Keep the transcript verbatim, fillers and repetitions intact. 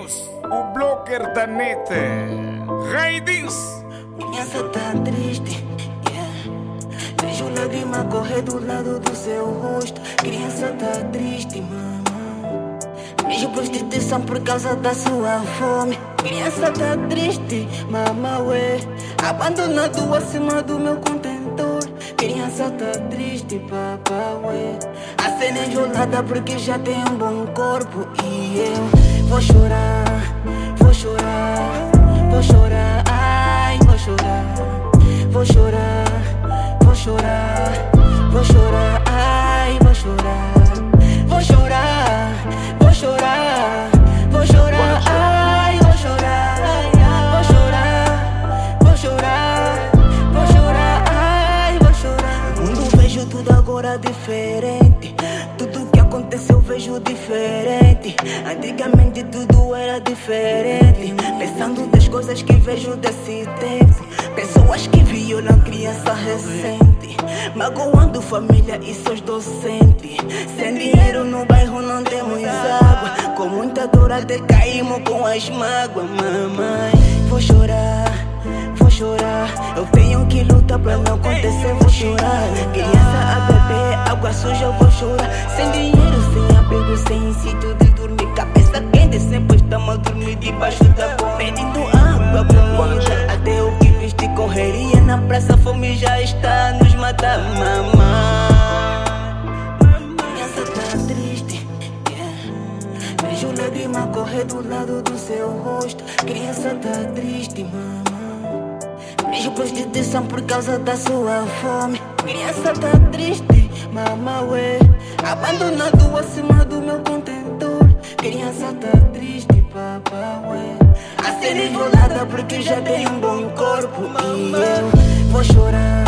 Deus, o blocker da net. Rei disse: criança tá triste, yeah. Vejo lágrima correr do lado do seu rosto. Criança tá triste, mamãe. Vejo prostituição por causa da sua fome. Criança tá triste, mamãe, ué. Abandonado acima do meu contentor. Criança tá triste, papá, ué. A cena enjolada porque já tem um bom corpo. E eu vou chorar, vou chorar, vou chorar, ai, vou chorar, vou chorar, vou chorar, vou chorar, ai, vou chorar, vou chorar, vou chorar, vou chorar, ai, vou chorar, vou chorar, vou chorar, vou chorar, ai, vou chorar. No mundo vejo tudo agora diferente. Tudo que aconteceu vejo diferente. Antigamente tudo era diferente. Pensando das coisas que vejo desse tempo. Pessoas que violam criança recente, magoando família e seus docentes. Sem dinheiro no bairro não temos água. Com muita dor até caímos com as mágoas. Mamãe, vou chorar, vou chorar. Eu tenho que lutar pra não acontecer, vou chorar. Criança a beber, água suja, eu vou chorar. Sem dinheiro, sem abrigo, sem sítio de dormir. Cabeça quente, sempre estamos a dormir debaixo da ponte. Pedindo água, comida, até o que viste correria na praça. Fome já está a nos matar, mamãe. Criança tá triste, yeah. Vejo lágrima correr do lado do seu rosto. Criança tá triste, mamãe. Vejo prostituição por causa da sua fome. Criança tá triste, mamãe, ué. Abandonado acima do meu contentor. Criança tá triste, papá, ué. A ser enrolada porque já tem um bom corpo. E eu vou chorar,